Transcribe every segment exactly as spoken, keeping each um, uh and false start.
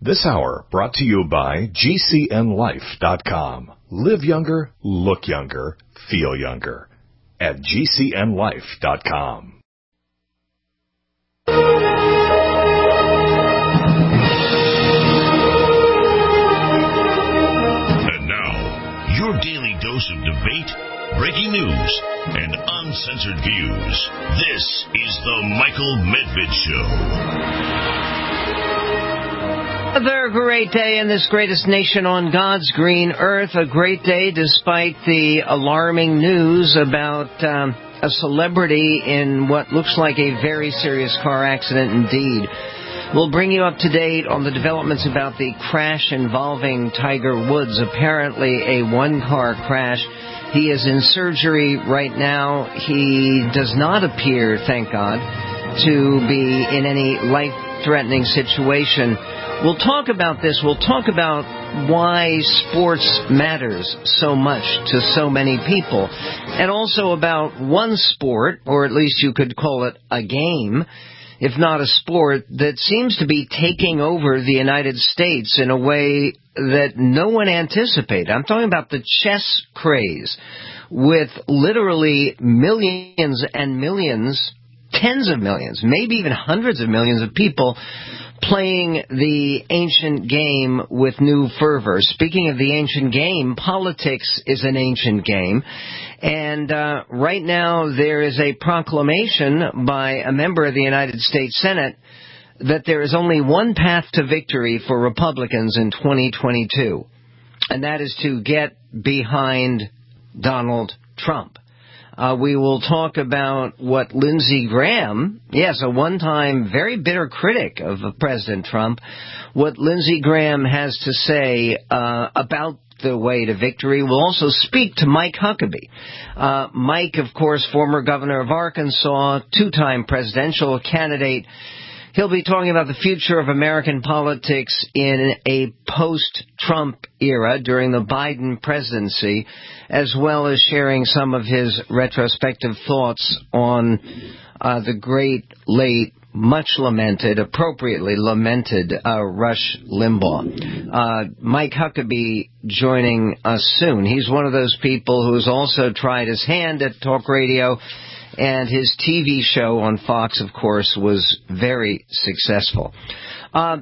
This hour brought to you by G C N life dot com. Live younger, look younger, feel younger at G C N life dot com. And now, your daily dose of debate, breaking news, and uncensored views. This is the Michael Medved Show. Another great day in this greatest nation on God's green earth. A great day despite the alarming news about um, a celebrity in what looks like a very serious car accident indeed. We'll bring you up to date on the developments about the crash involving Tiger Woods. Apparently a one-car crash. He is in surgery right now. He does not appear, thank God, to be in any life-threatening situation. We'll talk about this. We'll talk about why sports matters so much to so many people. And also about one sport, or at least you could call it a game, if not a sport, that seems to be taking over the United States in a way that no one anticipated. I'm talking about the chess craze, with literally millions and millions, tens of millions, maybe even hundreds of millions of people playing the ancient game with new fervor. Speaking of the ancient game, politics is an ancient game. And uh, right now there is a proclamation by a member of the United States Senate that there is only one path to victory for Republicans in twenty twenty-two. And that is to get behind Donald Trump. Uh, we will talk about what Lindsey Graham, yes, a one-time very bitter critic of President Trump, what Lindsey Graham has to say uh, about the way to victory. We'll also speak to Mike Huckabee. Uh, Mike, of course, former governor of Arkansas, two-time presidential candidate. He'll be talking about the future of American politics in a post-Trump era during the Biden presidency, as well as sharing some of his retrospective thoughts on uh, the great, late, much lamented, appropriately lamented uh, Rush Limbaugh. Uh, Mike Huckabee joining us soon. He's one of those people who's also tried his hand at talk radio, and his T V show on Fox, of course, was very successful. Uh,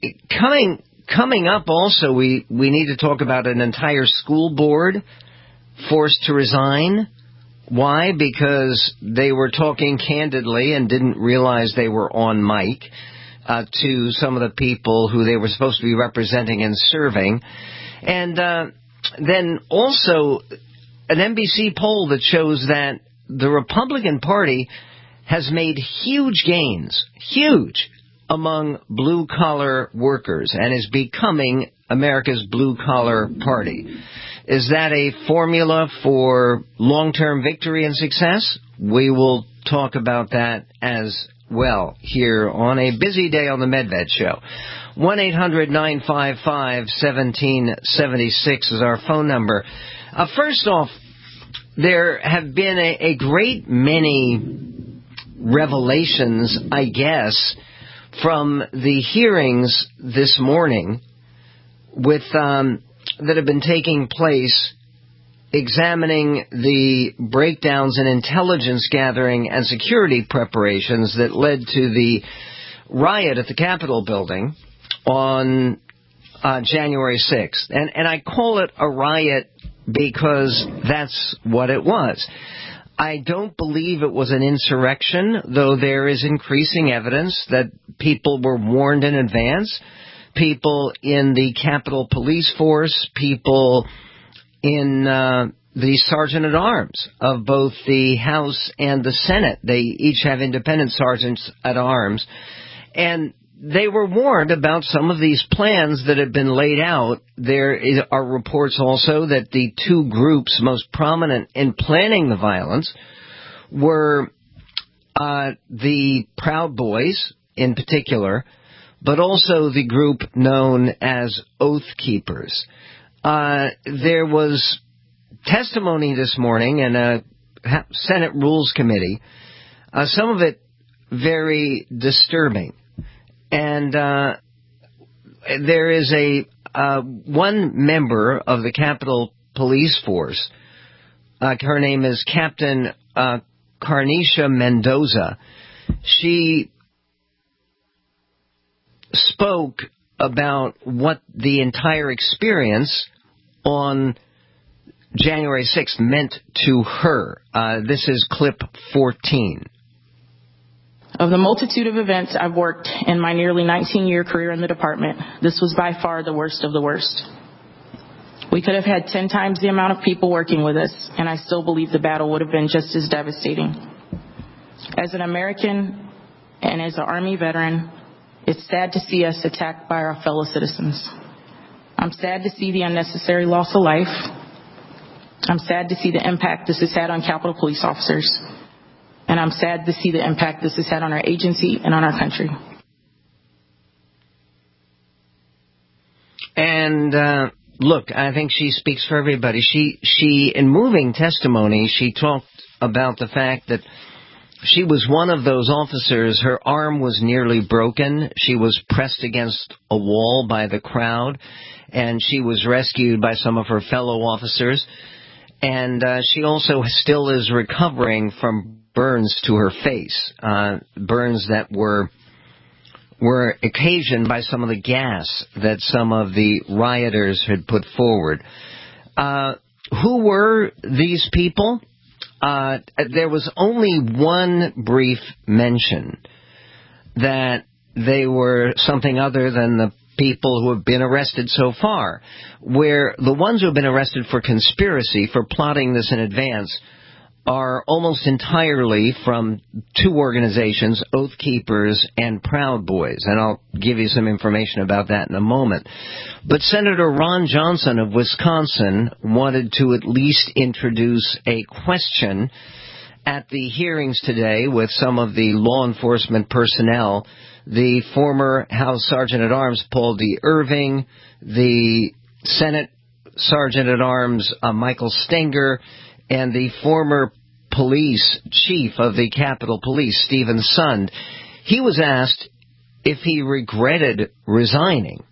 coming coming up also, we, we need to talk about an entire school board forced to resign. Why? Because they were talking candidly and didn't realize they were on mic uh, to some of the people who they were supposed to be representing and serving. And uh, then also an N B C poll that shows that the Republican Party has made huge gains, huge, among blue-collar workers and is becoming America's blue-collar party. Is that a formula for long-term victory and success? We will talk about that as well here on a busy day on the Medved Show. one eight hundred nine five five one seven seven six is our phone number. Uh, first off, there have been a, a great many revelations, I guess, from the hearings this morning with um, that have been taking place examining the breakdowns in intelligence gathering and security preparations that led to the riot at the Capitol building on uh, January sixth. And, and I call it a riot because that's what it was. I don't believe it was an insurrection, though there is increasing evidence that people were warned in advance. People in the Capitol Police Force, people in uh, the Sergeant-at-Arms of both the House and the Senate. They each have independent Sergeants-at-Arms. And they were warned about some of these plans that had been laid out. There is, are reports also that the two groups most prominent in planning the violence were uh, the Proud Boys in particular, but also the group known as Oath Keepers. Uh, there was testimony this morning in a Senate Rules Committee, uh, some of it very disturbing. And uh, there is a uh, one member of the Capitol Police Force. Uh, her name is Captain uh, Carnisha Mendoza. She spoke about what the entire experience on January sixth meant to her. Uh, this is clip fourteen. Of the multitude of events I've worked in my nearly nineteen-year career in the department, this was by far the worst of the worst. We could have had ten times the amount of people working with us, and I still believe the battle would have been just as devastating. As an American and as an Army veteran, it's sad to see us attacked by our fellow citizens. I'm sad to see the unnecessary loss of life. I'm sad to see the impact this has had on Capitol Police officers. And I'm sad to see the impact this has had on our agency and on our country. And, uh, look, I think she speaks for everybody. She, she, in moving testimony, she talked about the fact that she was one of those officers. Her arm was nearly broken. She was pressed against a wall by the crowd, and she was rescued by some of her fellow officers. And uh, she also still is recovering from burns to her face, uh, burns that were were occasioned by some of the gas that some of the rioters had put forward. Uh, who were these people? Uh, there was only one brief mention that they were something other than the people who have been arrested so far, where the ones who have been arrested for conspiracy, for plotting this in advance, are almost entirely from two organizations, Oath Keepers and Proud Boys, and I'll give you some information about that in a moment. But Senator Ron Johnson of Wisconsin wanted to at least introduce a question at the hearings today with some of the law enforcement personnel, the former House Sergeant-at-Arms Paul D. Irving, the Senate Sergeant-at-Arms uh, Michael Stenger, and the former police chief of the Capitol Police, Stephen Sund. He was asked if he regretted resigning,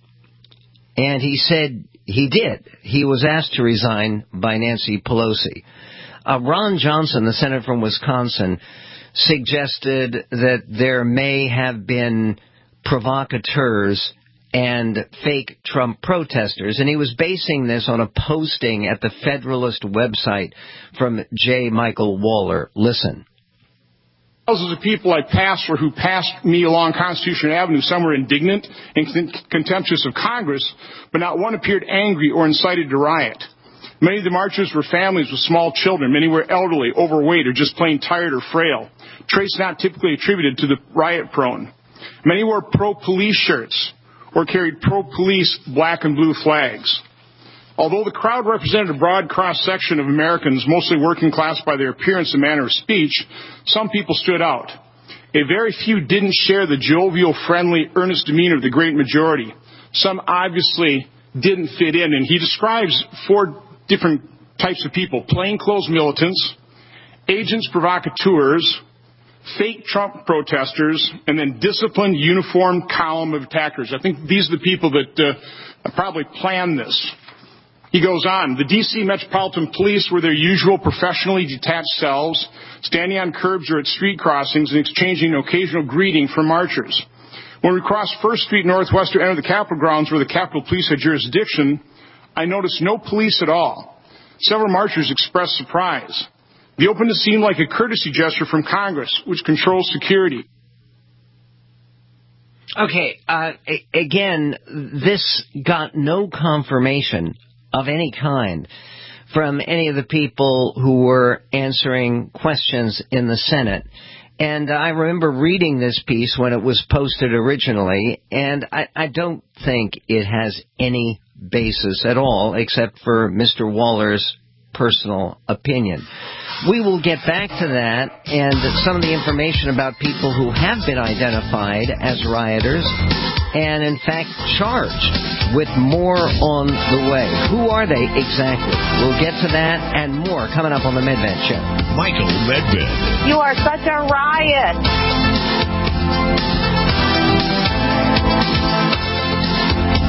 and he said he did. He was asked to resign by Nancy Pelosi. Uh, Ron Johnson, the senator from Wisconsin, suggested that there may have been provocateurs and fake Trump protesters, and he was basing this on a posting at the Federalist website from J. Michael Waller. Listen. Thousands of people I passed or who passed me along Constitution Avenue, some were indignant and contemptuous of Congress, but not one appeared angry or incited to riot. Many of the marchers were families with small children. Many were elderly, overweight, or just plain tired or frail, traits not typically attributed to the riot-prone. Many wore pro-police shirts or carried pro-police black and blue flags. Although the crowd represented a broad cross-section of Americans, mostly working class by their appearance and manner of speech, some people stood out. A very few didn't share the jovial, friendly, earnest demeanor of the great majority. Some obviously didn't fit in, and he describes four different types of people: plainclothes militants, agents provocateurs, fake Trump protesters, and then disciplined, uniformed column of attackers. I think these are the people that uh, probably planned this. He goes on, the D C Metropolitan Police were their usual professionally detached selves, standing on curbs or at street crossings and exchanging an occasional greeting from marchers. When we crossed First Street Northwest to enter the Capitol grounds where the Capitol Police had jurisdiction, I noticed no police at all. Several marchers expressed surprise. The openness seemed like a courtesy gesture from Congress, which controls security. Okay, uh, a- again, this got no confirmation of any kind from any of the people who were answering questions in the Senate. And I remember reading this piece when it was posted originally, and I, I don't think it has any basis at all, except for Mister Waller's personal opinion. We will get back to that and some of the information about people who have been identified as rioters and, in fact, charged with more on the way. Who are they exactly? We'll get to that and more coming up on the Medved Show. Michael Medved. You are such a riot.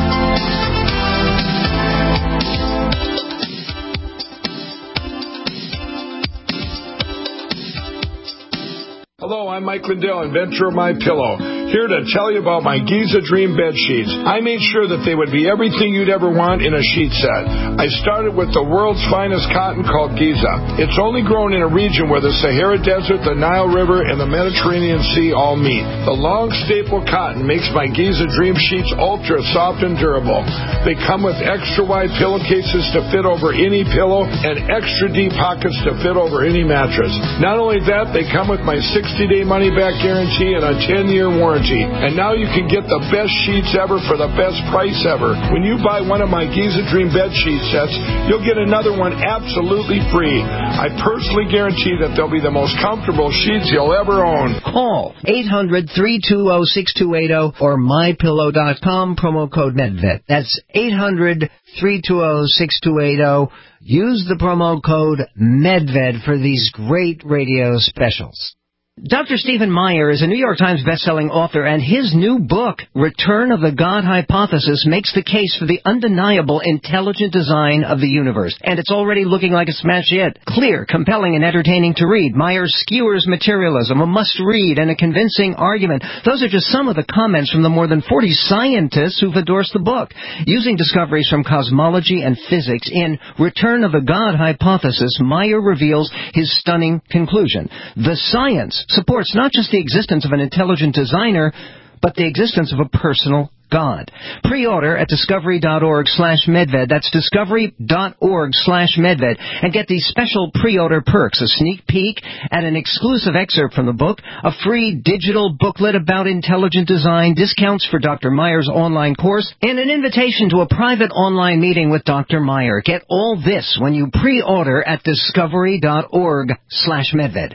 I'm Mike Lindell, inventor of My Pillow, here to tell you about my Giza Dream bed sheets. I made sure that they would be everything you'd ever want in a sheet set. I started with the world's finest cotton called Giza. It's only grown in a region where the Sahara Desert, the Nile River, and the Mediterranean Sea all meet. The long staple cotton makes my Giza Dream sheets ultra soft and durable. They come with extra wide pillowcases to fit over any pillow and extra deep pockets to fit over any mattress. Not only that, they come with my sixty-day money-back guarantee and a ten-year warranty. And now you can get the best sheets ever for the best price ever. When you buy one of my Giza Dream bed sheet sets, you'll get another one absolutely free. I personally guarantee that they'll be the most comfortable sheets you'll ever own. Call eight hundred, three two zero, six two eight zero or my pillow dot com, promo code MedVet. That's eight hundred, three two zero, six two eight zero. Use the promo code MedVed for these great radio specials. Doctor Stephen Meyer is a New York Times bestselling author, and his new book, Return of the God Hypothesis, makes the case for the undeniable intelligent design of the universe. And it's already looking like a smash hit. Clear, compelling, and entertaining to read. Meyer skewers materialism, a must-read, and a convincing argument. Those are just some of the comments from the more than forty scientists who've endorsed the book. Using discoveries from cosmology and physics in Return of the God Hypothesis, Meyer reveals his stunning conclusion. The science supports not just the existence of an intelligent designer, but the existence of a personal God. Pre-order at discovery.org slash medved. That's discovery.org slash medved. And get these special pre-order perks, a sneak peek at an exclusive excerpt from the book, a free digital booklet about intelligent design, discounts for Doctor Meyer's online course, and an invitation to a private online meeting with Doctor Meyer. Get all this when you pre-order at discovery.org slash medved.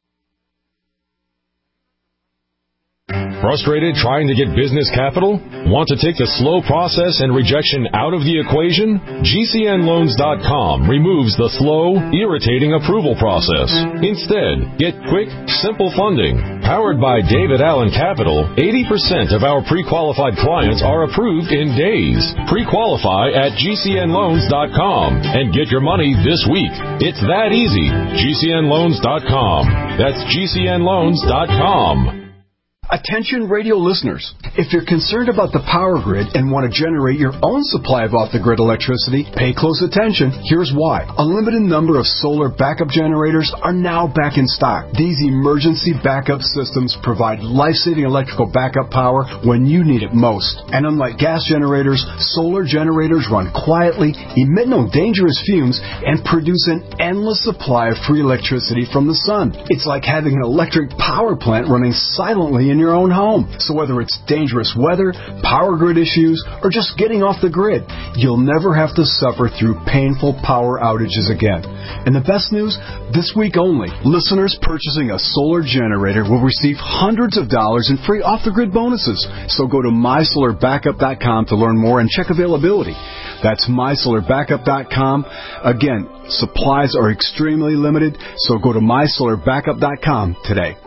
Frustrated trying to get business capital? Want to take the slow process and rejection out of the equation? G C N loans dot com removes the slow, irritating approval process. Instead, get quick, simple funding. Powered by David Allen Capital, eighty percent of our pre-qualified clients are approved in days. Pre-qualify at G C N loans dot com and get your money this week. It's that easy. G C N loans dot com. That's G C N loans dot com. Attention radio listeners, if you're concerned about the power grid and want to generate your own supply of off-the-grid electricity, pay close attention. Here's why. A limited number of solar backup generators are now back in stock. These emergency backup systems provide life-saving electrical backup power when you need it most. And unlike gas generators, solar generators run quietly, emit no dangerous fumes, and produce an endless supply of free electricity from the sun. It's like having an electric power plant running silently in your own home. So whether it's dangerous weather, power grid issues, or just getting off the grid, you'll never have to suffer through painful power outages again. And the best news, this week only, listeners purchasing a solar generator will receive hundreds of dollars in free off-the-grid bonuses. So go to my solar backup dot com to learn more and check availability. That's my solar backup dot com. Again, supplies are extremely limited, so go to my solar backup dot com today.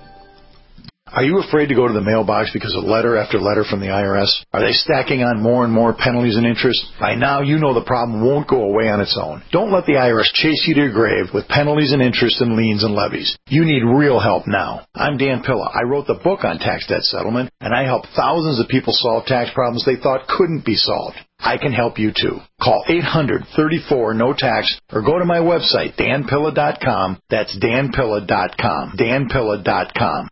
Are you afraid to go to the mailbox because of letter after letter from the I R S? Are they stacking on more and more penalties and interest? By now, you know the problem won't go away on its own. Don't let the I R S chase you to your grave with penalties and interest and liens and levies. You need real help now. I'm Dan Pilla. I wrote the book on tax debt settlement, and I help thousands of people solve tax problems they thought couldn't be solved. I can help you too. Call eight hundred, thirty-four, no tax or go to my website, dan pilla dot com. That's dan pilla dot com. dan pilla dot com.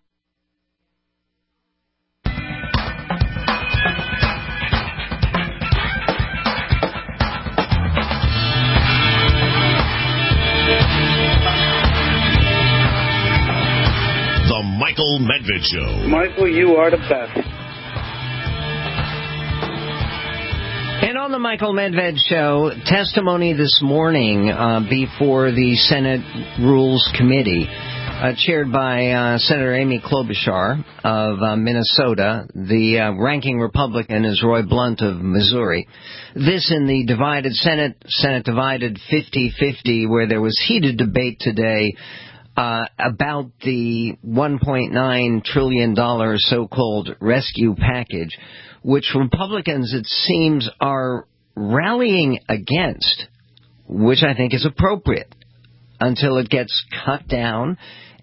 The Michael Medved Show. Michael, you are the best. And on the Michael Medved Show, testimony this morning uh, before the Senate Rules Committee, uh, chaired by uh, Senator Amy Klobuchar of uh, Minnesota. The uh, ranking Republican is Roy Blunt of Missouri. This in the divided Senate, Senate divided fifty-fifty, where there was heated debate today Uh, about the one point nine trillion dollars so-called rescue package, which Republicans, it seems, are rallying against, which I think is appropriate until it gets cut down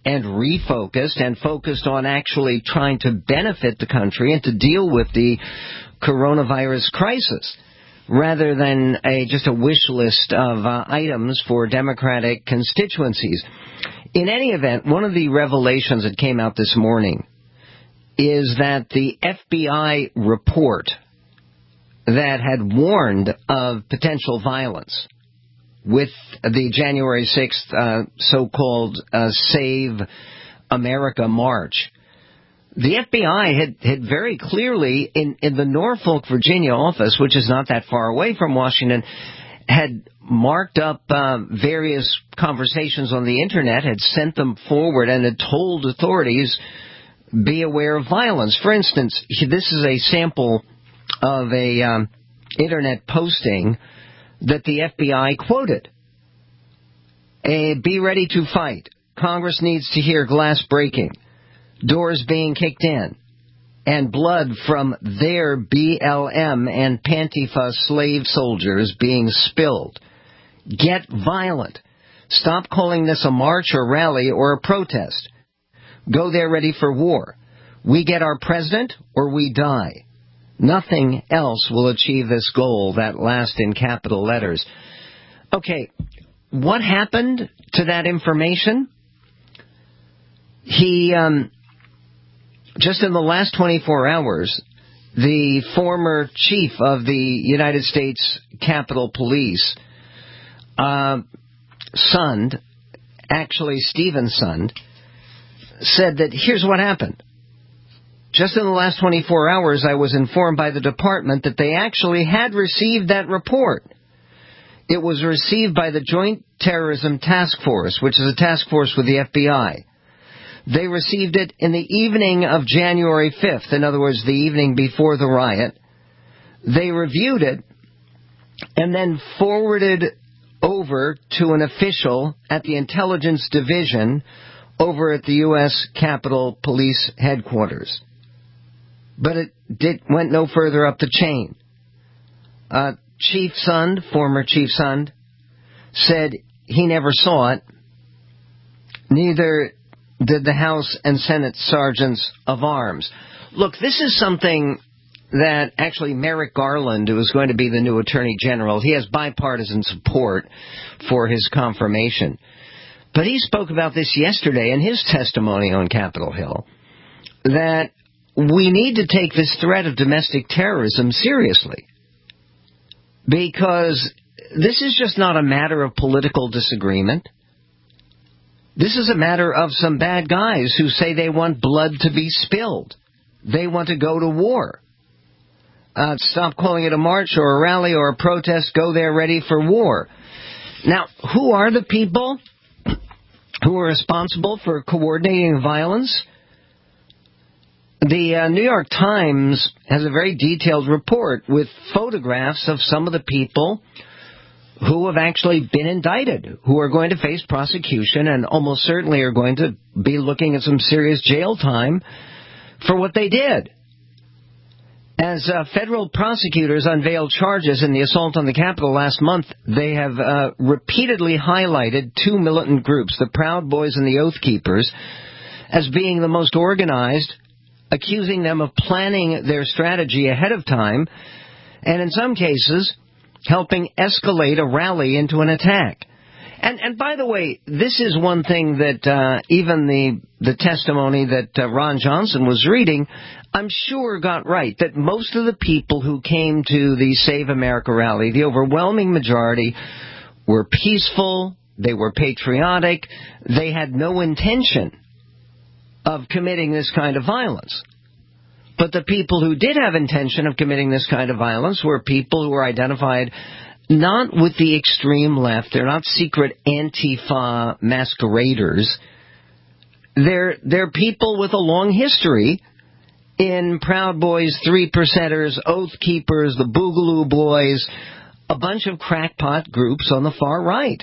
and refocused and focused on actually trying to benefit the country and to deal with the coronavirus crisis, rather than a just a wish list of uh, items for Democratic constituencies. In any event, one of the revelations that came out this morning is that the F B I report that had warned of potential violence with the January sixth uh, so-called uh, Save America March, the F B I had, had very clearly, in, in the Norfolk, Virginia office, which is not that far away from Washington, had marked up uh, various conversations on the Internet, had sent them forward, and had told authorities, be aware of violence. For instance, this is a sample of a um, Internet posting that the F B I quoted. A, be ready to fight. Congress needs to hear glass breaking, doors being kicked in, and blood from their B L M and Pantifa slave soldiers being spilled. Get violent. Stop calling this a march or rally or a protest. Go there ready for war. We get our president or we die. Nothing else will achieve this goal, that last in capital letters. Okay, what happened to that information? He, um, just in the last twenty-four hours, the former chief of the United States Capitol Police, uh, Sund, actually Stephen Sund, said that here's what happened. Just in the last twenty-four hours, I was informed by the department that they actually had received that report. It was received by the Joint Terrorism Task Force, which is a task force with the F B I. They received it in the evening of January fifth, in other words, the evening before the riot. They reviewed it and then forwarded over to an official at the Intelligence Division over at the U S Capitol Police Headquarters. But it did, went no further up the chain. Uh, Chief Sund, former Chief Sund, said he never saw it. Neither did the House and Senate Sergeants of Arms. Look, this is something that actually Merrick Garland, who is going to be the new Attorney General, he has bipartisan support for his confirmation. But he spoke about this yesterday in his testimony on Capitol Hill, that we need to take this threat of domestic terrorism seriously, because this is just not a matter of political disagreement. This is a matter of some bad guys who say they want blood to be spilled. They want to go to war. Uh, stop calling it a march or a rally or a protest. Go there ready for war. Now, who are the people who are responsible for coordinating violence? The uh, New York Times has a very detailed report with photographs of some of the people who have actually been indicted, who are going to face prosecution and almost certainly are going to be looking at some serious jail time for what they did. As uh, federal prosecutors unveiled charges in the assault on the Capitol last month, they have uh, repeatedly highlighted two militant groups, the Proud Boys and the Oath Keepers, as being the most organized, accusing them of planning their strategy ahead of time, and in some cases, helping escalate a rally into an attack. And, and by the way, this is one thing that uh, even the, the testimony that uh, Ron Johnson was reading, I'm sure got right, that most of the people who came to the Save America rally, the overwhelming majority, were peaceful, they were patriotic, they had no intention of committing this kind of violence. But the people who did have intention of committing this kind of violence were people who were identified not with the extreme left. They're not secret Antifa masqueraders. They're, they're people with a long history in Proud Boys, Three Percenters, Oath Keepers, the Boogaloo Boys, a bunch of crackpot groups on the far right.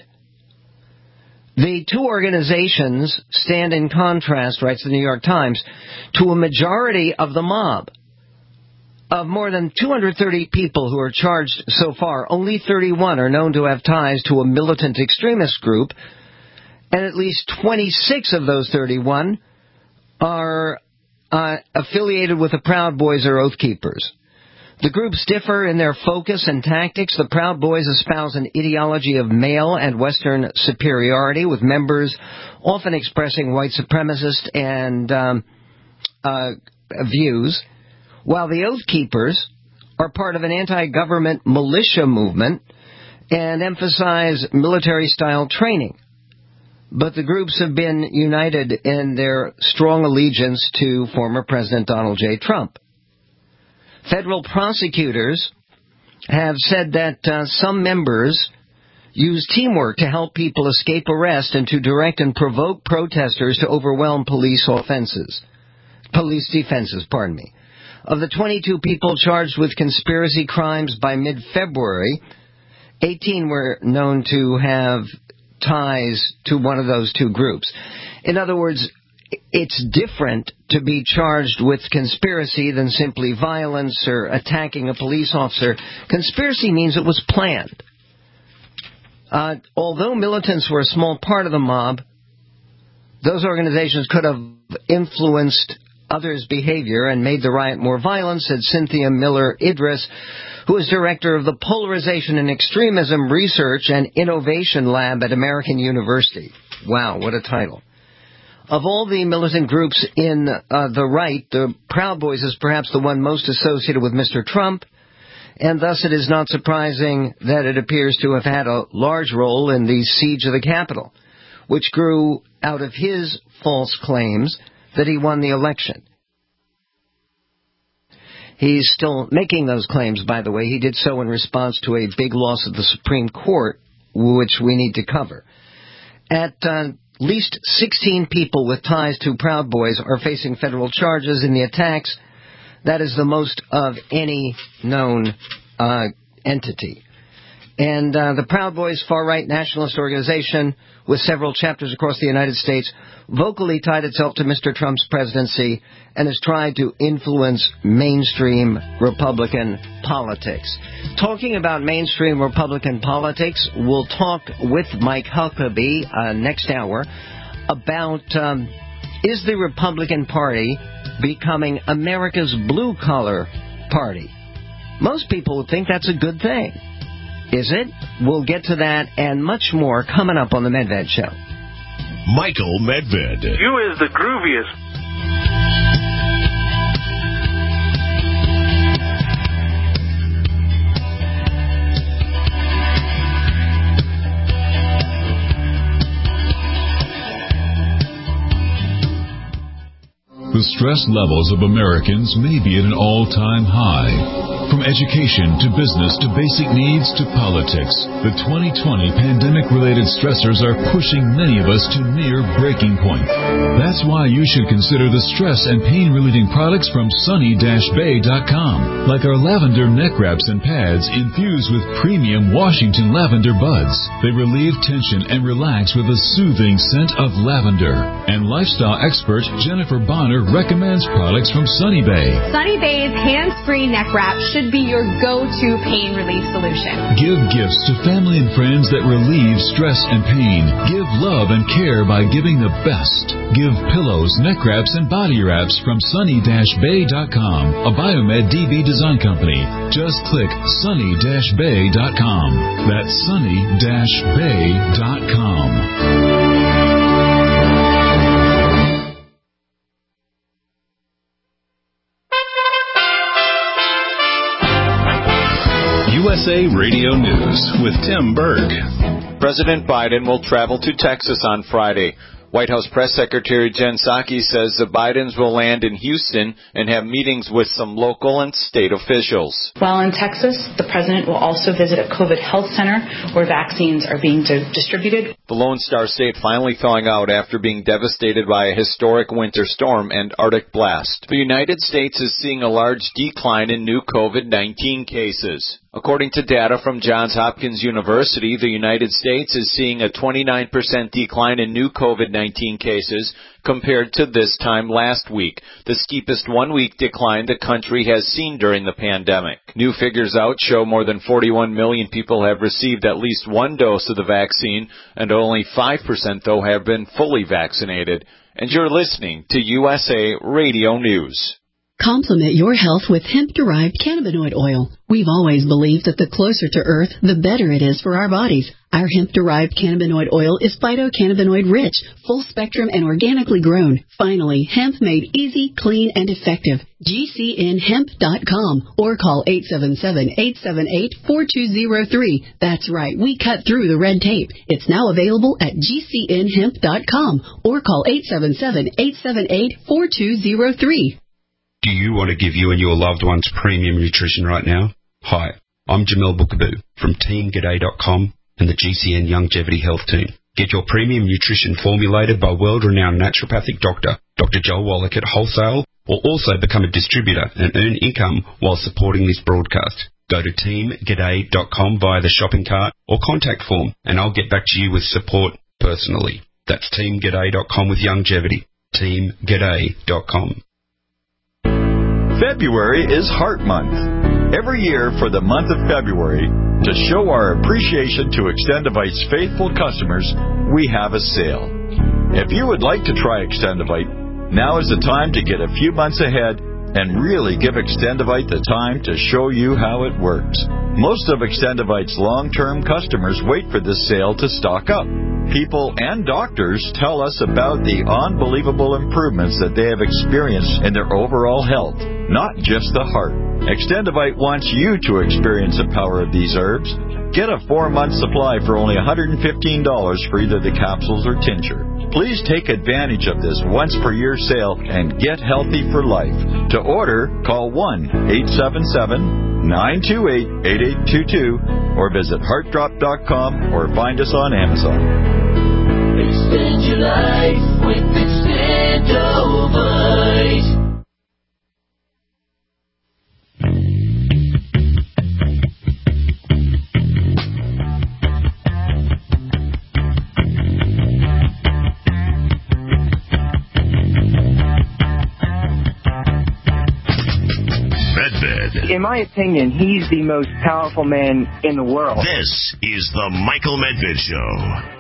The two organizations stand in contrast, writes the New York Times, to a majority of the mob. Of more than two hundred thirty people who are charged so far, only thirty-one are known to have ties to a militant extremist group, and at least twenty-six of those thirty-one are uh, affiliated with the Proud Boys or Oath Keepers. The groups differ in their focus and tactics. The Proud Boys espouse an ideology of male and Western superiority, with members often expressing white supremacist and um, uh, views, while the Oath Keepers are part of an anti-government militia movement and emphasize military-style training. But the groups have been united in their strong allegiance to former President Donald J. Trump. Federal prosecutors have said that uh, some members use teamwork to help people escape arrest and to direct and provoke protesters to overwhelm police offenses. Police defenses, pardon me. Of the twenty-two people charged with conspiracy crimes by mid-February, eighteen were known to have ties to one of those two groups. In other words, it's different to be charged with conspiracy than simply violence or attacking a police officer. Conspiracy means it was planned. Uh, although militants were a small part of the mob, those organizations could have influenced others' behavior and made the riot more violent, said Cynthia Miller Idris, who is director of the Polarization and Extremism Research and Innovation Lab at American University. Wow, what a title. Of all the militant groups in uh, the right, the Proud Boys is perhaps the one most associated with Mister Trump, and thus it is not surprising that it appears to have had a large role in the siege of the Capitol, which grew out of his false claims that he won the election. He's still making those claims, by the way. He did so in response to a big loss of the Supreme Court, which we need to cover. At uh, least sixteen people with ties to Proud Boys are facing federal charges in the attacks. That is the most of any known uh, entity. And uh, the Proud Boys, far-right nationalist organization with several chapters across the United States, vocally tied itself to Mister Trump's presidency and has tried to influence mainstream Republican politics. Talking about mainstream Republican politics, we'll talk with Mike Huckabee uh, next hour about um, is the Republican Party becoming America's blue-collar party? Most people would think that's a good thing. Is it? We'll get to that and much more coming up on the Medved Show. Michael Medved. You is the grooviest. The stress levels of Americans may be at an all-time high. From education to business to basic needs to politics, the twenty twenty pandemic-related stressors are pushing many of us to near breaking point. That's why you should consider the stress and pain-relieving products from sunny dash bay dot com, like our lavender neck wraps and pads infused with premium Washington lavender buds. They relieve tension and relax with a soothing scent of lavender. And lifestyle expert Jennifer Bonner recommends products from Sunny Bay. Sunny Bay's hands-free neck wrap should be your go-to pain relief solution. Give gifts to family and friends that relieve stress and pain. Give love and care by giving the best. Give pillows, neck wraps, and body wraps from sunny dash bay dot com, a Biomed D B design company. Just click sunny dash bay dot com. That's sunny dash bay dot com. U S A Radio News with Tim Berg. President Biden will travel to Texas on Friday. White House Press Secretary Jen Psaki says the Bidens will land in Houston and have meetings with some local and state officials. While in Texas, the president will also visit a COVID health center where vaccines are being distributed. The Lone Star State finally thawing out after being devastated by a historic winter storm and Arctic blast. The United States is seeing a large decline in new COVID nineteen cases. According to data from Johns Hopkins University, the United States is seeing a twenty-nine percent decline in new COVID nineteen cases compared to this time last week, the steepest one-week decline the country has seen during the pandemic. New figures out show more than forty-one million people have received at least one dose of the vaccine, and only five percent, though, have been fully vaccinated. And you're listening to U S A Radio News. Complement your health with hemp-derived cannabinoid oil. We've always believed that the closer to Earth, the better it is for our bodies. Our hemp-derived cannabinoid oil is phytocannabinoid rich, full-spectrum, and organically grown. Finally, hemp made easy, clean, and effective. G C N hemp dot com or call eight seven seven, eight seven eight, four two zero three. That's right, we cut through the red tape. It's now available at G C N hemp dot com or call eight seven seven, eight seven eight, four two zero three. Do you want to give you and your loved ones premium nutrition right now? Hi, I'm Jamel Bookaboo from Team G'day dot com and the G C N Longevity Health Team. Get your premium nutrition formulated by world-renowned naturopathic doctor, Doctor Joel Wallach at wholesale, or also become a distributor and earn income while supporting this broadcast. Go to Team G'day dot com via the shopping cart or contact form, and I'll get back to you with support personally. That's Team G'day dot com with Longevity. Team G'day dot com. February is Heart Month. Every year for the month of February, to show our appreciation to Extendivite's faithful customers, we have a sale. If you would like to try Extendivite, now is the time to get a few months ahead and really give Extendivite the time to show you how it works. Most of Extendivite's long-term customers wait for this sale to stock up. People and doctors tell us about the unbelievable improvements that they have experienced in their overall health, not just the heart. Extendivite wants you to experience the power of these herbs. Get a four-month supply for only one hundred fifteen dollars for either the capsules or tincture. Please take advantage of this once-per-year sale and get healthy for life. To order, call one eight seven seven, nine two eight, eight eight two two or visit heart drop dot com or find us on Amazon. Extend your life with Extendovite. In my opinion, he's the most powerful man in the world. This is the Michael Medved Show.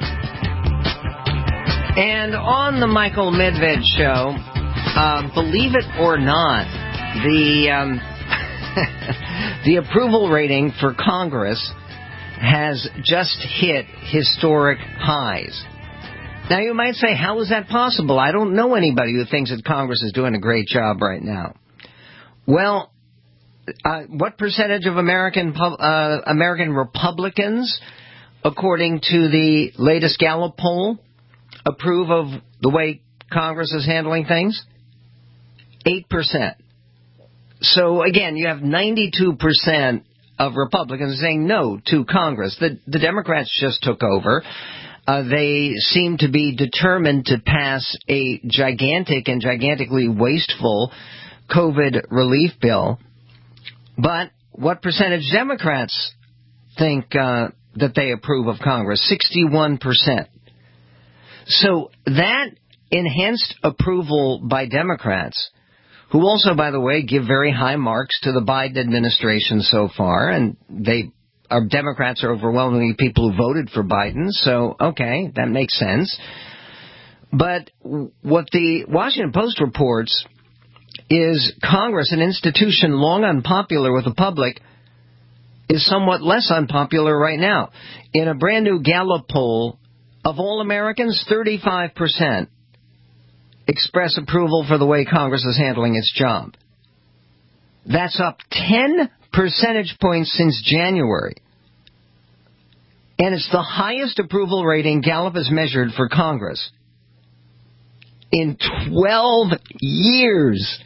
And on the Michael Medved Show, uh, believe it or not, the um, the approval rating for Congress has just hit historic highs. Now, you might say, how is that possible? I don't know anybody who thinks that Congress is doing a great job right now. Well, Uh, what percentage of American uh, American Republicans, according to the latest Gallup poll, approve of the way Congress is handling things? Eight percent. So, again, you have ninety-two percent of Republicans saying no to Congress. The, the Democrats just took over. Uh, they seem to be determined to pass a gigantic and gigantically wasteful COVID relief bill. But what percentage Democrats think uh, that they approve of Congress? sixty-one percent. So that enhanced approval by Democrats, who also, by the way, give very high marks to the Biden administration so far, and they are Democrats are overwhelmingly people who voted for Biden, so, okay, that makes sense. But what the Washington Post reports is Congress, an institution long unpopular with the public, is somewhat less unpopular right now. In a brand new Gallup poll, of all Americans, thirty-five percent express approval for the way Congress is handling its job. That's up ten percentage points since January. And it's the highest approval rating Gallup has measured for Congress in twelve years.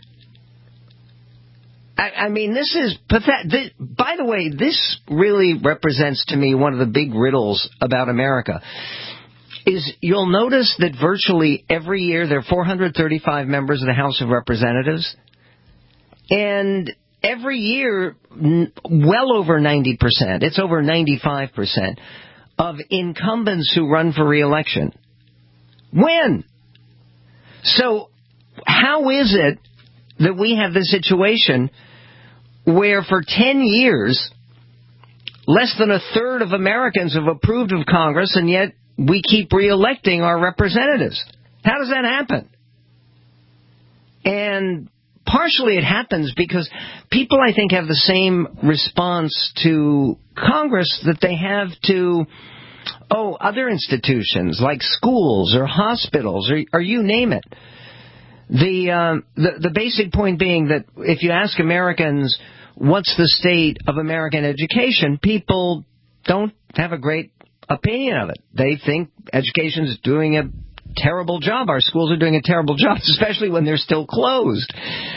I, I mean, this is pathetic. This, by the way, this really represents to me one of the big riddles about America. Is you'll notice that virtually every year there are four hundred thirty-five members of the House of Representatives. And every year, well over ninety percent, it's over ninety-five percent of incumbents who run for re-election win. So how is it that we have this situation where for ten years, less than a third of Americans have approved of Congress, and yet we keep re-electing our representatives? How does that happen? And partially it happens because people, I think, have the same response to Congress that they have to, oh, other institutions like schools or hospitals or, or you name it. The, um, the the basic point being that if you ask Americans what's the state of American education, people don't have a great opinion of it. They think education's doing a terrible job. Our schools are doing a terrible job, especially when they're still closed.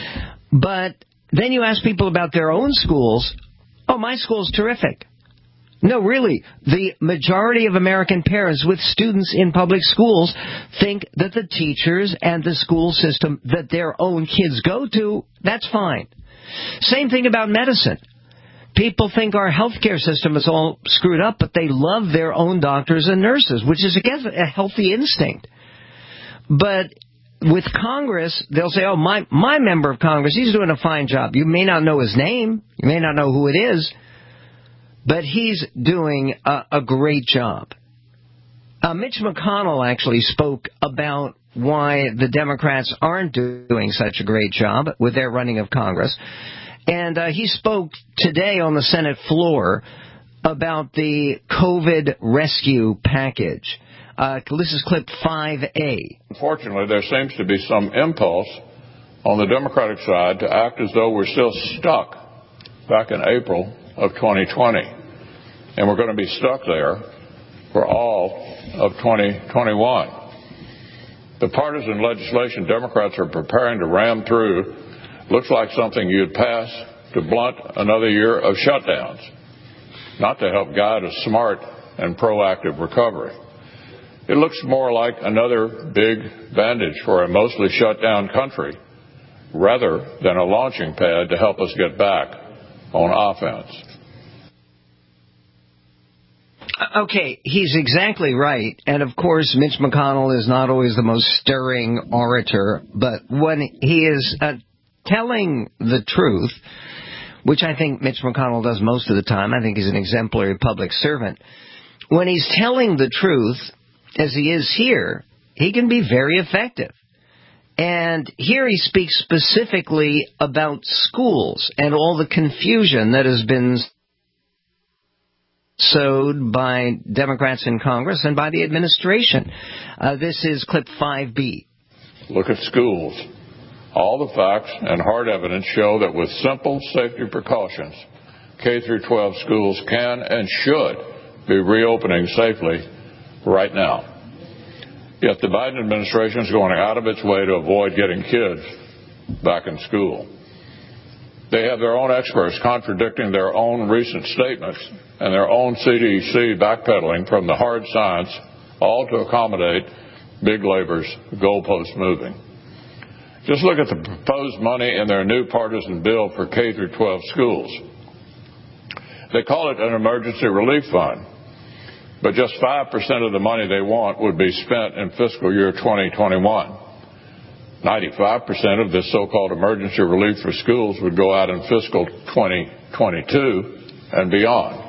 But then you ask people about their own schools. Oh, my school's terrific. No, really, the majority of American parents with students in public schools think that the teachers and the school system that their own kids go to, that's fine. Same thing about medicine. People think our healthcare system is all screwed up, but they love their own doctors and nurses, which is, again, a healthy instinct. But with Congress, they'll say, oh, my, my member of Congress, he's doing a fine job. You may not know his name. You may not know who it is. But he's doing a, a great job. Uh, Mitch McConnell actually spoke about why the Democrats aren't doing such a great job with their running of Congress. And uh, he spoke today on the Senate floor about the COVID rescue package. Uh, this is clip five A. Unfortunately, there seems to be some impulse on the Democratic side to act as though we're still stuck back in April of twenty twenty. And we're going to be stuck there for all of twenty twenty-one. The partisan legislation Democrats are preparing to ram through looks like something you'd pass to blunt another year of shutdowns, not to help guide a smart and proactive recovery. It looks more like another big bandage for a mostly shut down country rather than a launching pad to help us get back on offense. Okay, he's exactly right. And, of course, Mitch McConnell is not always the most stirring orator, but when he is uh, telling the truth, which I think Mitch McConnell does most of the time, I think he's an exemplary public servant, when he's telling the truth, as he is here, he can be very effective. And here he speaks specifically about schools and all the confusion that has been sowed by Democrats in Congress and by the administration. Uh, this is clip five B. Look at schools. All the facts and hard evidence show that with simple safety precautions, K through twelve schools can and should be reopening safely right now. Yet the Biden administration is going out of its way to avoid getting kids back in school. They have their own experts contradicting their own recent statements and their own C D C backpedaling from the hard science, all to accommodate big labor's goalpost moving. Just look at the proposed money in their new partisan bill for K through twelve schools. They call it an emergency relief fund, but just five percent of the money they want would be spent in fiscal year twenty twenty-one. ninety-five percent of this so-called emergency relief for schools would go out in fiscal twenty twenty-two and beyond.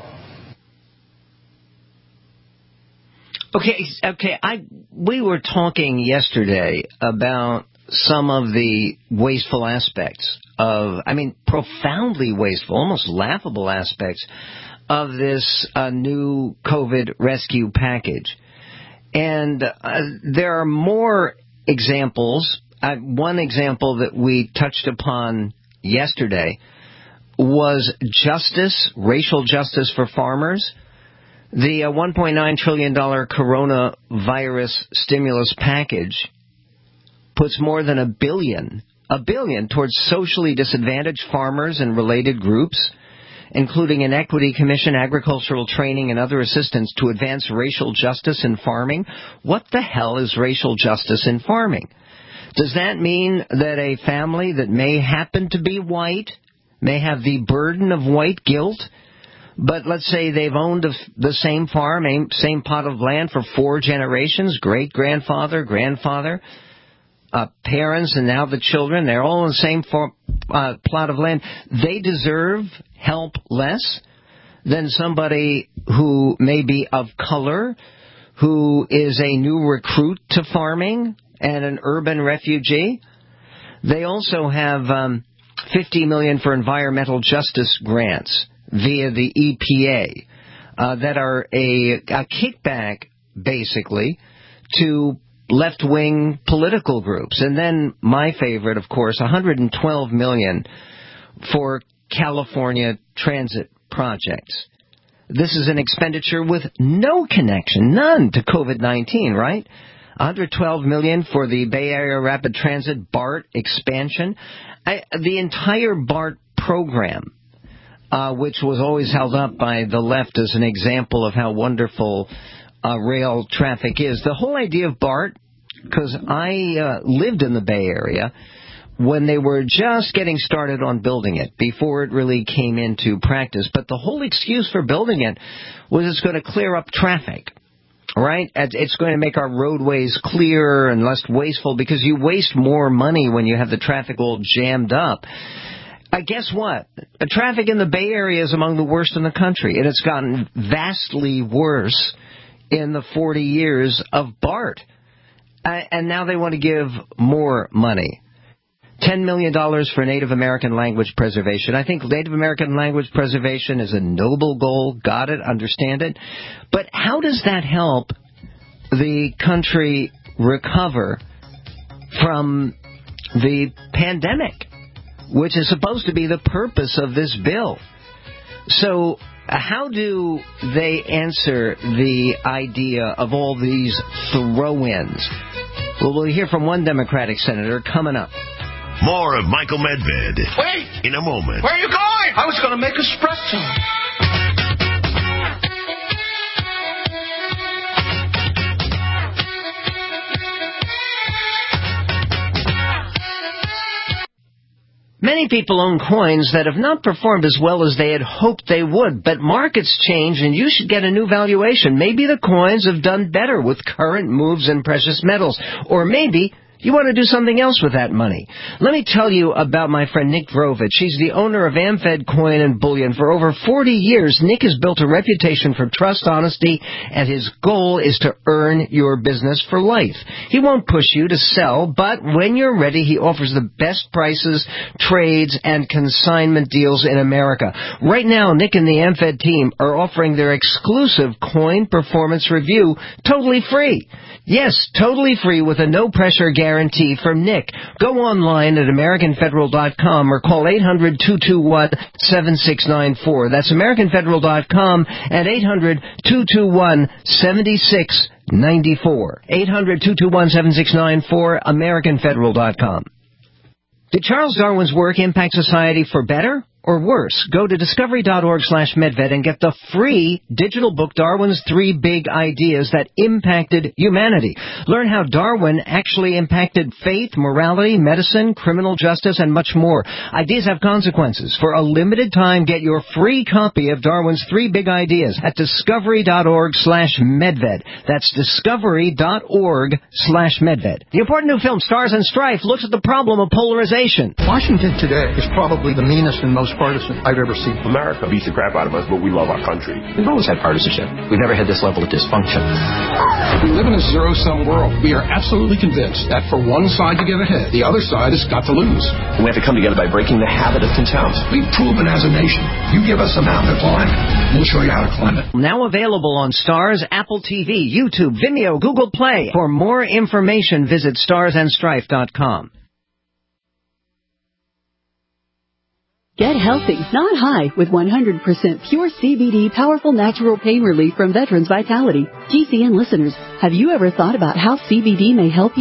Okay, okay. I we were talking yesterday about some of the wasteful aspects of, I mean, profoundly wasteful, almost laughable aspects of this uh, new COVID rescue package. And uh, there are more examples. Uh, one example that we touched upon yesterday was justice, racial justice for farmers. The uh, one point nine trillion dollars coronavirus stimulus package puts more than a billion, a billion towards socially disadvantaged farmers and related groups, including an equity commission, agricultural training, and other assistance to advance racial justice in farming. What the hell is racial justice in farming? Does that mean that a family that may happen to be white may have the burden of white guilt, but let's say they've owned the same farm, same plot of land for four generations, great-grandfather, grandfather, uh, parents, and now the children. They're all in the same for, uh, plot of land. They deserve help less than somebody who may be of color, who is a new recruit to farming and an urban refugee. They also have um, fifty million dollars for environmental justice grants via the E P A uh, that are a, a kickback, basically, to left-wing political groups. And then my favorite, of course, one hundred twelve million dollars for California transit projects. This is an expenditure with no connection, none, to COVID nineteen, right? one hundred twelve million dollars for the Bay Area Rapid Transit BART expansion. I, the entire BART program, uh, which was always held up by the left as an example of how wonderful uh, rail traffic is. The whole idea of BART, because I uh, lived in the Bay Area when they were just getting started on building it, before it really came into practice. But the whole excuse for building it was it's going to clear up traffic. Right? It's going to make our roadways clearer and less wasteful, because you waste more money when you have the traffic all jammed up. Uh, guess what? The traffic in the Bay Area is among the worst in the country, and it's gotten vastly worse in the forty years of BART. Uh, and now they want to give more money. ten million dollars for Native American language preservation. I think Native American language preservation is a noble goal. Got it, understand it. But how does that help the country recover from the pandemic, which is supposed to be the purpose of this bill? So how do they answer the idea of all these throw-ins? Well, we'll hear from one Democratic senator coming up. More of Michael Medved. Wait! In a moment. Where are you going? I was going to make espresso. Many people own coins that have not performed as well as they had hoped they would, but markets change and you should get a new valuation. Maybe the coins have done better with current moves in precious metals, or maybe you want to do something else with that money. Let me tell you about my friend Nick Vrovich. He's the owner of AmFed Coin and Bullion. For over forty years, Nick has built a reputation for trust, honesty, and his goal is to earn your business for life. He won't push you to sell, but when you're ready, he offers the best prices, trades, and consignment deals in America. Right now, Nick and the AmFed team are offering their exclusive coin performance review totally free. Yes, totally free with a no-pressure guarantee from Nick. Go online at American Federal dot com or call eight hundred, two two one, seven six nine four. That's American Federal dot com at eight hundred, two two one, seven six nine four. eight hundred, two two one, seven six nine four, American Federal dot com. Did Charles Darwin's work impact society for better or worse? Go to discovery dot org slash medved and get the free digital book, Darwin's Three Big Ideas That Impacted Humanity. Learn how Darwin actually impacted faith, morality, medicine, criminal justice, and much more. Ideas have consequences. For a limited time, get your free copy of Darwin's Three Big Ideas at discovery dot org slash medved. That's discovery dot org slash medved. The important new film, Stars and Strife, looks at the problem of polarization. Washington today is probably the meanest and most partisan I've ever seen. America beats the crap out of us, but we love our country. We've always had partisanship. We've never had this level of dysfunction. We live in a zero-sum world. We are absolutely convinced that for one side to get ahead, the other side has got to lose. We have to come together by breaking the habit of contempt. We've proven as a nation, you give us a mountain to climb, we'll show you how to climb it. Now available on Stars, Apple T V, YouTube, Vimeo, Google Play. For more information, visit stars and strife dot com. Get healthy, not high, with one hundred percent pure C B D powerful natural pain relief from Veterans Vitality. G C N listeners, have you ever thought about how C B D may help you?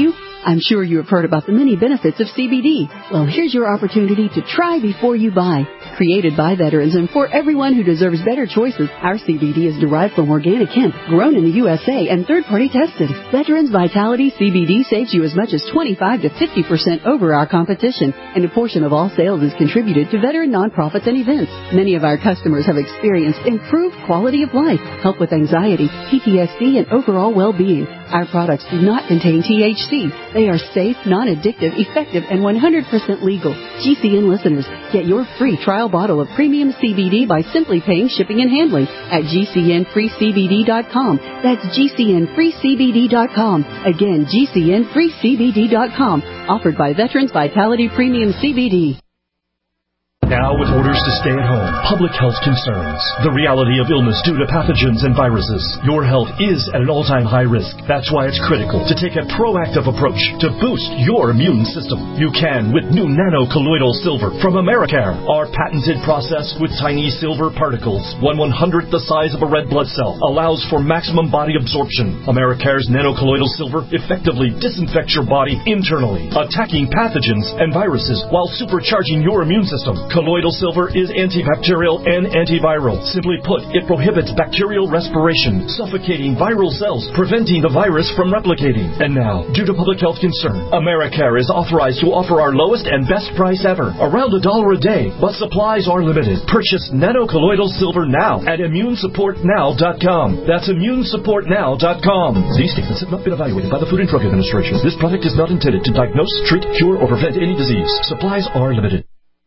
I'm sure you have heard about the many benefits of C B D. Well, here's your opportunity to try before you buy. Created by veterans and for everyone who deserves better choices, our C B D is derived from organic hemp, grown in the U S A and third-party tested. Veterans Vitality C B D saves you as much as twenty-five to fifty percent over our competition, and a portion of all sales is contributed to veteran nonprofits and events. Many of our customers have experienced improved quality of life, help with anxiety, P T S D, and overall well-being. Our products do not contain T H C. They are safe, non-addictive, effective, and one hundred percent legal. G C N listeners, get your free trial bottle of premium C B D by simply paying shipping and handling at G C N free C B D dot com. That's G C N free C B D dot com. Again, G C N free C B D dot com. Offered by Veterans Vitality Premium C B D. Now with orders to stay at home, public health concerns, the reality of illness due to pathogens and viruses, your health is at an all-time high risk. That's why it's critical to take a proactive approach to boost your immune system. You can with new nano-colloidal silver from Americare. Our patented process with tiny silver particles, one one-hundredth the size of a red blood cell, allows for maximum body absorption. Americare's nano-colloidal silver effectively disinfects your body internally, attacking pathogens and viruses while supercharging your immune system. Colloidal silver is antibacterial and antiviral. Simply put, it prohibits bacterial respiration, suffocating viral cells, preventing the virus from replicating. And now, due to public health concern, Americare is authorized to offer our lowest and best price ever, around a dollar a day, but supplies are limited. Purchase nano-colloidal silver now at immune support now dot com. That's immune support now dot com. These statements have not been evaluated by the Food and Drug Administration. This product is not intended to diagnose, treat, cure, or prevent any disease. Supplies are limited.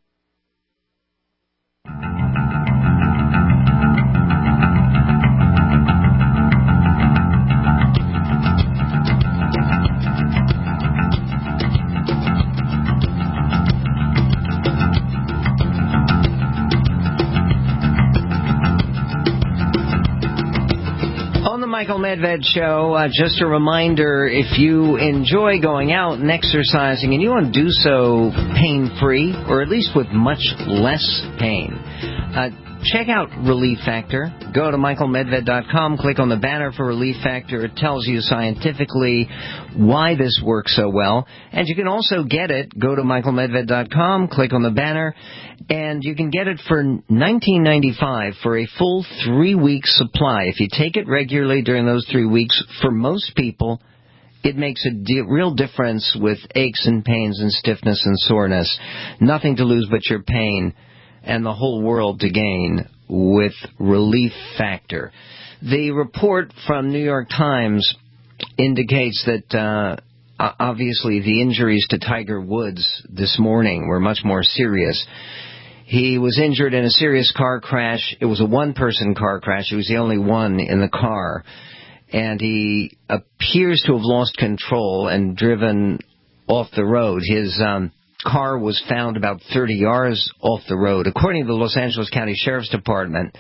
Michael Medved Show. Uh, just a reminder, if you enjoy going out and exercising and you want to do so pain-free, or at least with much less pain, uh, check out Relief Factor. Go to michael medved dot com, click on the banner for Relief Factor. It tells you scientifically why this works so well. And you can also get it. Go to michael medved dot com, click on the banner, and you can get it for nineteen ninety-five dollars for a full three-week supply. If you take it regularly during those three weeks, for most people, it makes a di- real difference with aches and pains and stiffness and soreness. Nothing to lose but your pain, and the whole world to gain with Relief Factor. The report from New York Times indicates that uh, obviously the injuries to Tiger Woods this morning were much more serious. He was injured in a serious car crash. It was a one-person car crash. He was the only one in the car. And he appears to have lost control and driven off the road. His um, car was found about thirty yards off the road. According to the Los Angeles County Sheriff's Department,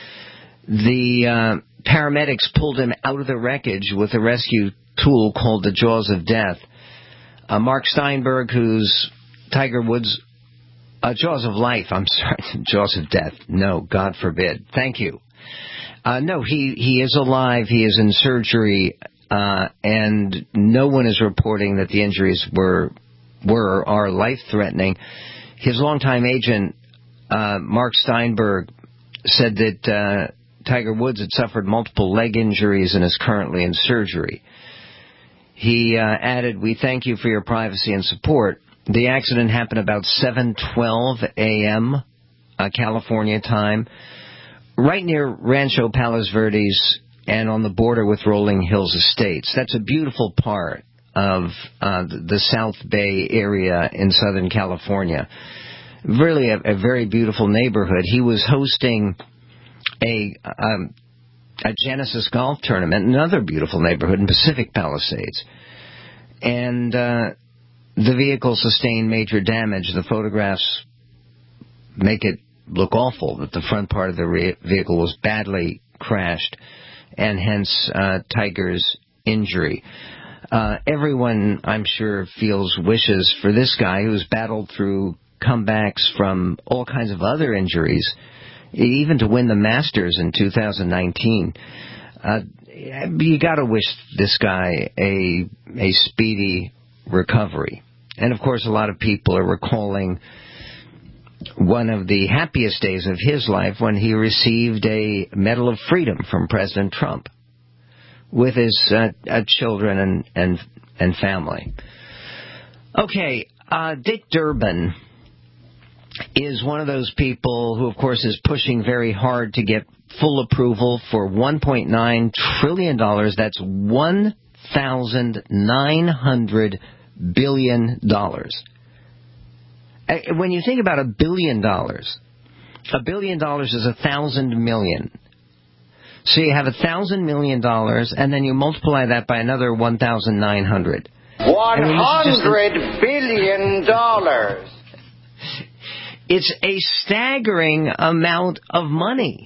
the uh, paramedics pulled him out of the wreckage with a rescue tool called the Jaws of Death. Uh, Mark Steinberg, who's Tiger Woods' uh, Jaws of Life, I'm sorry, Jaws of Death. No, God forbid. Thank you. Uh, no, he, he is alive. He is in surgery, uh, and no one is reporting that the injuries were were or are life-threatening. His longtime agent, uh, Mark Steinberg, said that uh, Tiger Woods had suffered multiple leg injuries and is currently in surgery. He uh, added, "We thank you for your privacy and support. The accident happened about seven twelve a.m. Uh, California time, right near Rancho Palos Verdes and on the border with Rolling Hills Estates. That's a beautiful part of uh, the South Bay area in Southern California. Really a, a very beautiful neighborhood. He was hosting a, um, a Genesis golf tournament, another beautiful neighborhood in Pacific Palisades. And uh, the vehicle sustained major damage. The photographs make it look awful that the front part of the re- vehicle was badly crashed, and hence uh, Tiger's injury. Uh, everyone, I'm sure, feels wishes for this guy who's battled through comebacks from all kinds of other injuries, even to win the Masters in two thousand nineteen. Uh, you got to wish this guy a a speedy recovery. And, of course, a lot of people are recalling one of the happiest days of his life when he received a Medal of Freedom from President Trump with his uh, uh, children and, and, and family. Okay, uh, Dick Durbin is one of those people who, of course, is pushing very hard to get full approval for one point nine trillion dollars. That's one thousand nine hundred billion dollars. When you think about a billion dollars, a billion dollars is a thousand million. So you have a thousand million dollars, and then you multiply that by another one thousand nine hundred. One hundred billion dollars. It's a staggering amount of money.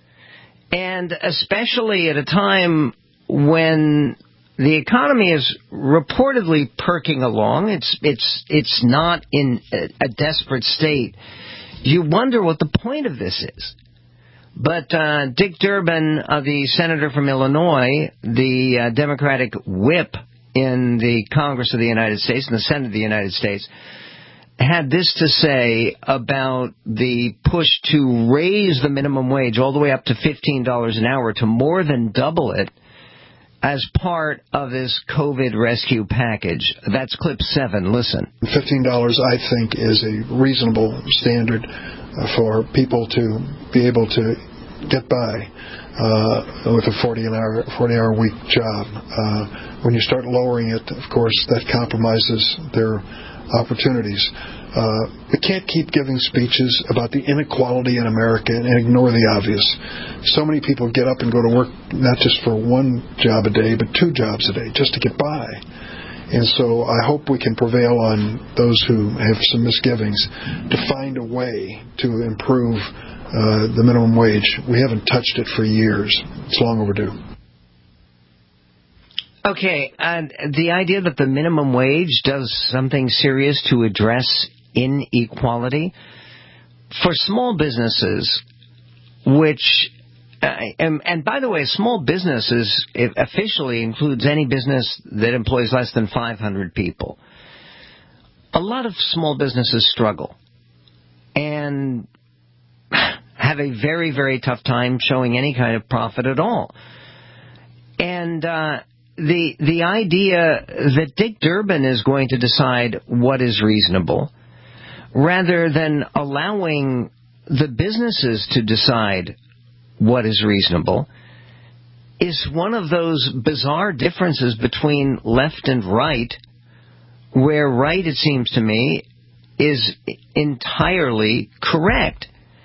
And especially at a time when the economy is reportedly perking along, it's it's it's not in a desperate state. You wonder what the point of this is. But uh, Dick Durbin, uh, the senator from Illinois, the uh, Democratic whip in the Congress of the United States, in the Senate of the United States, had this to say about the push to raise the minimum wage all the way up to fifteen dollars an hour, to more than double it, as part of this COVID rescue package. That's clip seven. Listen. fifteen dollars, I think, is a reasonable standard uh, for people to be able to get by uh, with a forty an hour, forty hour week job. Uh, when you start lowering it, of course, that compromises their opportunities. Uh, we can't keep giving speeches about the inequality in America and ignore the obvious. So many people get up and go to work not just for one job a day, but two jobs a day, just to get by. And so I hope we can prevail on those who have some misgivings to find a way to improve uh, the minimum wage. We haven't touched it for years. It's long overdue. Okay, and the idea that the minimum wage does something serious to address inequality for small businesses, which, uh, and, and by the way, small businesses it officially includes any business that employs less than five hundred people. A lot of small businesses struggle and have a very, very tough time showing any kind of profit at all. And uh The the idea that Dick Durbin is going to decide what is reasonable, rather than allowing the businesses to decide what is reasonable, is one of those bizarre differences between left and right, where right, it seems to me, is entirely correct.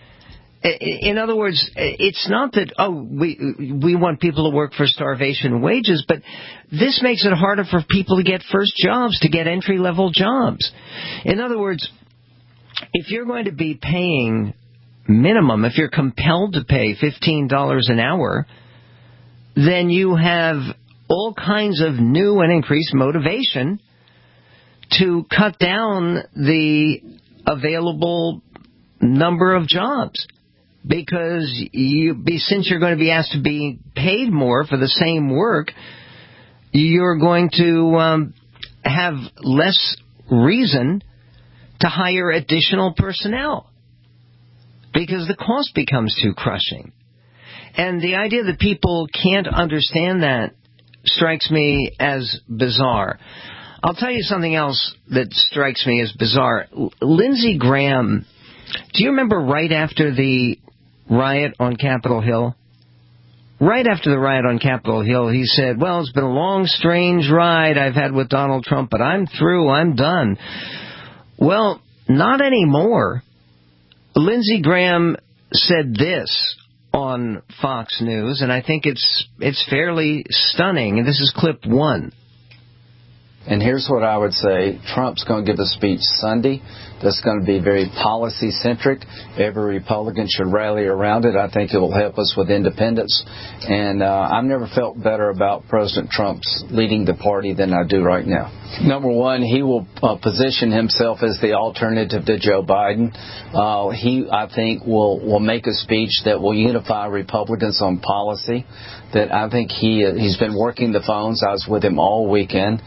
In other words, it's not that, oh, we we want people to work for starvation wages, but this makes it harder for people to get first jobs, to get entry-level jobs. In other words, if you're going to be paying minimum, if you're compelled to pay fifteen dollars an hour, then you have all kinds of new and increased motivation to cut down the available number of jobs. Because you, since you're going to be asked to be paid more for the same work, you're going to um, have less reason to hire additional personnel because the cost becomes too crushing. And the idea that people can't understand that strikes me as bizarre. I'll tell you something else that strikes me as bizarre. L- Lindsey Graham, do you remember right after the riot on Capitol Hill? Right after the riot on Capitol Hill, he said, well, it's been a long, strange ride I've had with Donald Trump, but I'm through, I'm done. Well, not anymore. Lindsey Graham said this on Fox News, and I think it's it's fairly stunning, and this is clip one. And here's what I would say. Trump's going to give a speech Sunday that's going to be very policy-centric. Every Republican should rally around it. I think it will help us with independence. And uh, I've never felt better about President Trump's leading the party than I do right now. Number one, he will uh, position himself as the alternative to Joe Biden. Uh, he, I think, will, will make a speech that will unify Republicans on policy. That I think he he's been working the phones. I was with him all weekend. He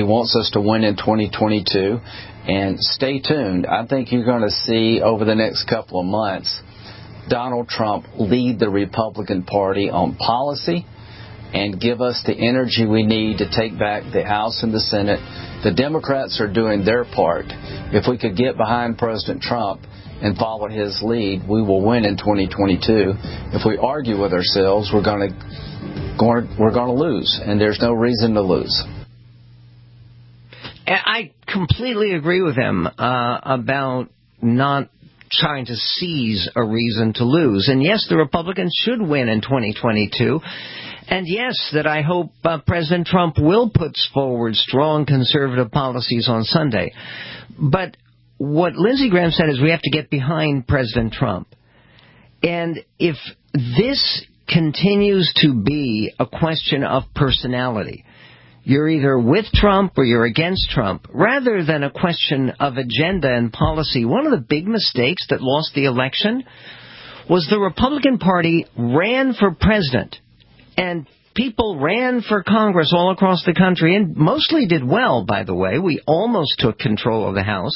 wants us to win in twenty twenty-two. And stay tuned. I think you're going to see over the next couple of months Donald Trump lead the Republican Party on policy and give us the energy we need to take back the House and the Senate. The Democrats are doing their part. If we could get behind President Trump and follow his lead, we will win in twenty twenty-two. If we argue with ourselves, we're going to we're going to lose, and there's no reason to lose. I completely agree with him uh, about not trying to seize a reason to lose. And yes, the Republicans should win in twenty twenty-two. And yes, that I hope uh, President Trump will put forward strong conservative policies on Sunday. But what Lindsey Graham said is we have to get behind President Trump. And if this continues to be a question of personality, you're either with Trump or you're against Trump, rather than a question of agenda and policy. One of the big mistakes that lost the election was the Republican Party ran for president, and people ran for Congress all across the country, and mostly did well, by the way. We almost took control of the House.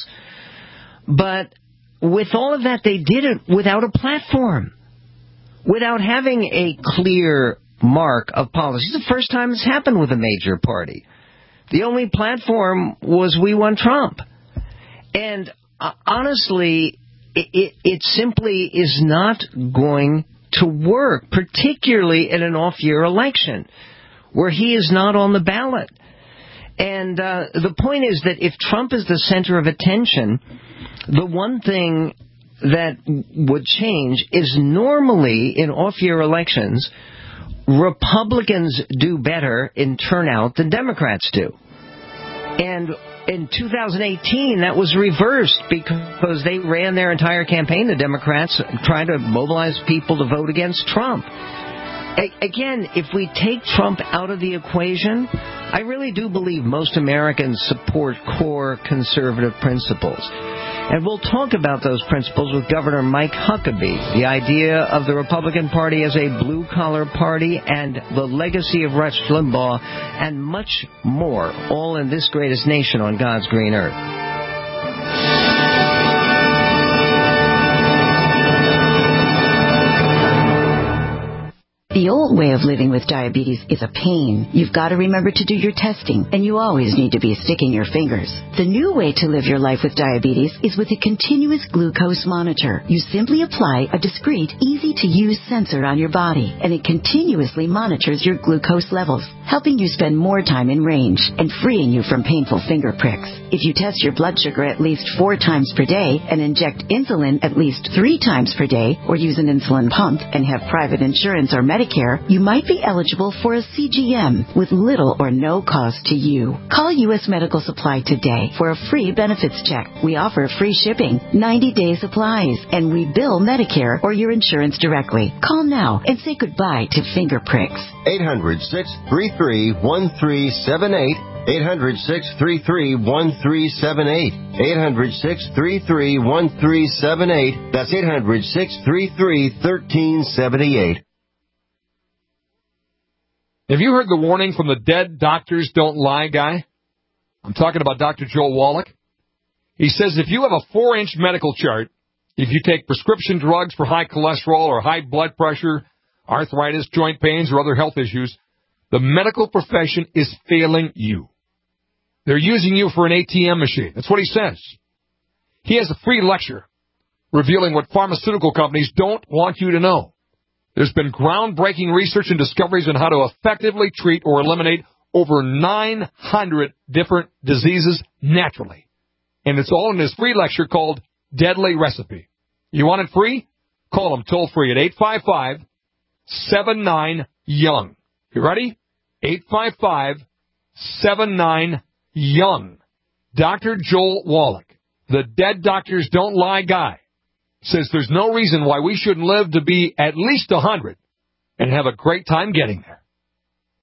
But with all of that, they did it without a platform, without having a clear mark of policy. It's the first time it's happened with a major party. The only platform was we want Trump. And uh, honestly, it, it, it simply is not going to work, particularly in an off-year election where he is not on the ballot. And uh, the point is that if Trump is the center of attention, the one thing that would change is normally in off-year elections, Republicans do better in turnout than Democrats do. And in two thousand eighteen, that was reversed because they ran their entire campaign, the Democrats, trying to mobilize people to vote against Trump. A- again, if we take Trump out of the equation, I really do believe most Americans support core conservative principles. And we'll talk about those principles with Governor Mike Huckabee, the idea of the Republican Party as a blue-collar party and the legacy of Rush Limbaugh, and much more, all in this greatest nation on God's green earth. The old way of living with diabetes is a pain. You've got to remember to do your testing, and you always need to be sticking your fingers. The new way to live your life with diabetes is with a continuous glucose monitor. You simply apply a discreet, easy-to-use sensor on your body, and it continuously monitors your glucose levels, helping you spend more time in range and freeing you from painful finger pricks. If you test your blood sugar at least four times per day and inject insulin at least three times per day, or use an insulin pump and have private insurance or Medicare, you might be eligible for a C G M with little or no cost to you. Call U S Medical Supply today for a free benefits check. We offer free shipping, ninety-day supplies, and we bill Medicare or your insurance directly. Call now and say goodbye to finger pricks. eight hundred, six three three, one three seven eight. eight hundred, six three three, one three seven eight. eight hundred, six three three, one three seven eight. That's eight hundred, six three three, one three seven eight. Have you heard the warning from the dead doctors don't lie guy? I'm talking about Doctor Joel Wallach. He says if you have a four-inch medical chart, if you take prescription drugs for high cholesterol or high blood pressure, arthritis, joint pains, or other health issues, the medical profession is failing you. They're using you for an A T M machine. That's what he says. He has a free lecture revealing what pharmaceutical companies don't want you to know. There's been groundbreaking research and discoveries on how to effectively treat or eliminate over nine hundred different diseases naturally. And it's all in this free lecture called Deadly Recipe. You want it free? Call them toll free at eight five five, seven nine, young. You ready? eight five five, seven nine, young. Doctor Joel Wallach, the dead doctors don't lie guy, says there's no reason why we shouldn't live to be at least one hundred and have a great time getting there.